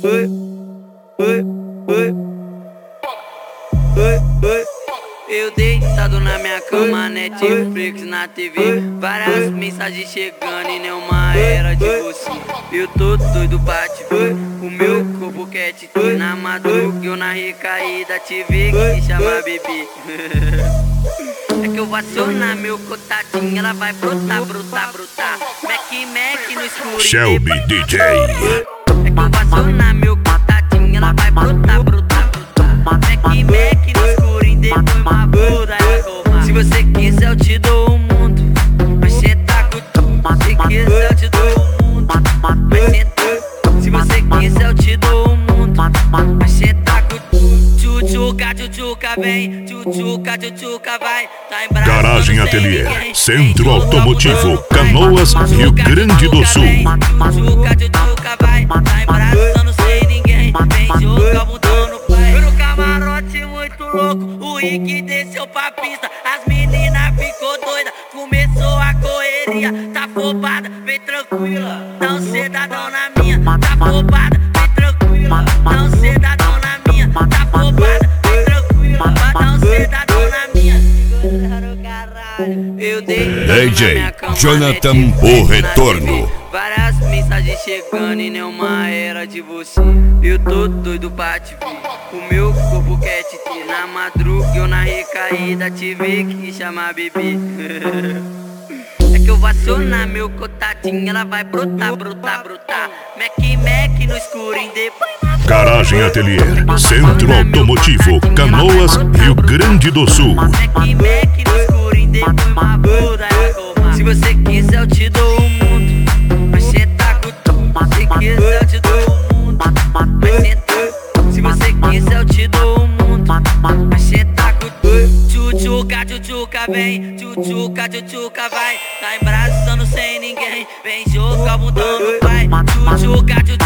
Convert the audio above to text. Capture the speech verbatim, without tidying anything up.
Eu deitado na minha cama, Netflix na T V, várias mensagens chegando e nenhuma era de você. Eu tô doido pra te ver, o meu corpo quer te ter. Na madruga eu na recaída te vi que chama bebê. É que eu vou acionar meu contatinho, ela vai brotar, brotar, brotar. Mac, Mac no escuro. Shelby D J. É que eu vou acionar meu contatinho, ela vai brotar, brotar, brotar. Mac, Mac no escuro e depois uma bluda e goma. Se você quiser eu te dou o mundo, mas cê tá com tudo. Se quiser eu te dou o mundo, mas cê tá. Se você quiser eu te dou o mundo, mas cê tá com tudo. Tchutchuca, tchutchuca vem, tchutchuca, tchutchuca vai. Tá em Brasília, Garagem Ateliê, Centro Automotivo, Canoas, Rio Grande do Sul. Tchutchuca, tchutchuca vai. Tá em Brasília, não sei ninguém. Vem jogar bundão no pai. Eu no camarote muito louco, o Rick desceu pra pista. As meninas ficou doida, começou a correria. Tá afobada, vem tranquila, não cedadão na minha. Tá afobada, vem tranquila, não cedadão na minha. Tá afobada, vem tranquila, não cedadão na minha. Eu dei D J Jonathan, o retorno. Várias mensagens chegando e nenhuma era de você. Eu tô doido pra te ver, o meu corpo quer te ter. Na madruga eu na recaída te vi que chama bebê. É que eu vou acionar meu contatinho, ela vai brotar, brotar, brotar. Mac, Mac no escuro e depois na Garagem Ateliê, Centro Automotivo, Canoas, Rio Grande do Sul. Mac, Mac no escuro e depois uma bluda e goma. Se você quiser eu te dou o mundo, mas cê tá com tudo. Se quiser eu te dou o mundo, mas cê tá. Se você quiser eu te dou o mundo, mas cê tá com tudo. Tchutchuca, tchutchuca vem, tchutchuca, tchutchuca vai. Tá embraçando sem ninguém, vem jogar bundão no pai. Tchutchuca, tchutchuca